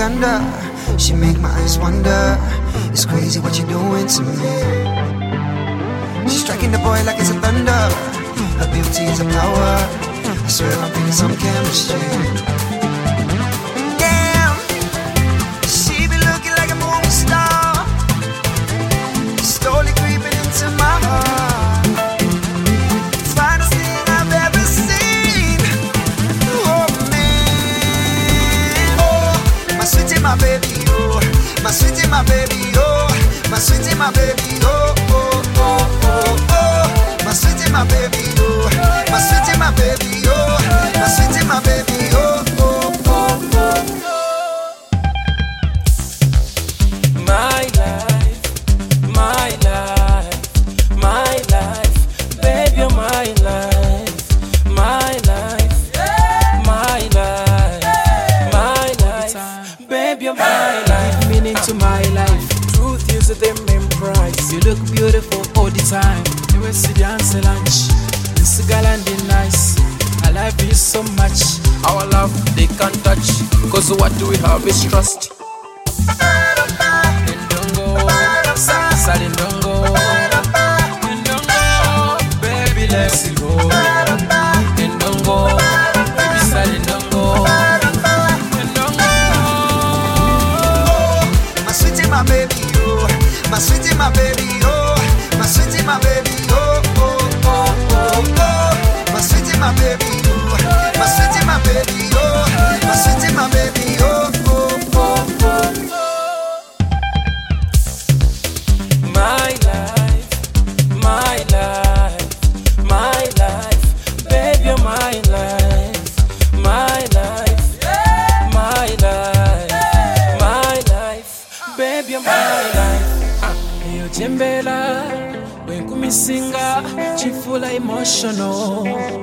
under. She make my eyes wonder. It's crazy what you're doing to me. She's striking the boy like it's a thunder. Her beauty is a power. I swear I'm feeling some chemistry. Damn, she be looking like a movie star, slowly creeping into my heart. Finest thing I've ever seen. Oh man, oh, my sweetie, my baby, oh, my sweetie, my baby, oh, my sweetie, my baby, oh, oh, oh, oh, oh, my sweetie, my baby, oh, my sweetie, my baby, oh, my sweetie, my baby, oh, oh, oh, oh. My life, my life, my life, baby, you're my life, my life, my life, my life, baby, you're my life. Give meaning to my life. Truth is the main prize. You look beautiful all the time. You will see the answer lunch. This girl and the nice. I love you so much. Our love they can't touch, cause what do we have is trust. Ndongo, sali ndongo, ndongo, baby let's go. Ndongo, baby sali ndongo, ndongo. My sweetie, my baby, oh, my sweetie, my baby, oh, my sweetie, my baby, oh, oh, oh, oh, oh, my sweetie, my baby, oh, my sweetie, my baby, oh, my sweetie, my baby, oh, oh, oh, oh. My life, my life, my life, baby, you're my life, my life, my life, my life, baby, you're my life. Yo jembela, when kumisinga, chifula emotional.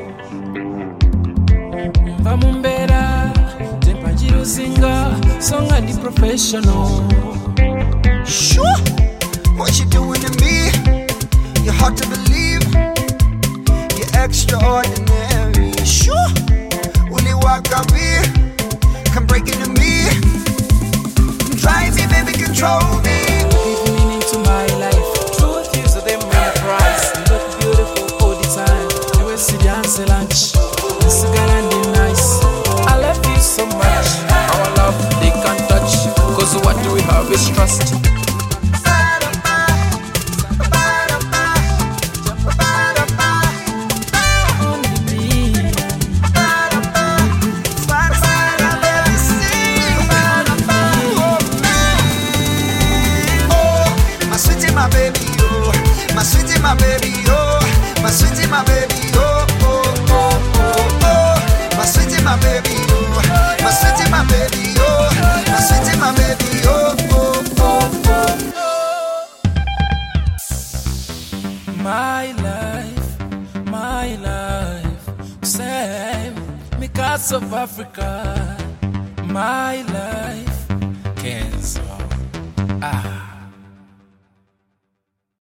Vamumbera, tempanjiru singa, song and the professional. Sure, what you doing to me? You're hard to believe. You're extraordinary. Sure, only walk up here, come break into me. Drive me, baby, control me. Give meaning to my life. Truth is the main prize. You look beautiful all the time. You will see the answer lunch. This girl and the nice. I love you so much. Our love they can't touch, cause what do we have is trust. My baby, oh, my sweetie, my baby, oh, my sweetie, my baby, oh, oh, oh, oh, oh, my sweetie, my baby, oh, my sweetie, my baby, oh, my sweetie, my baby, oh, oh, oh, oh. My life, same, because of Africa. My life, Kenzo.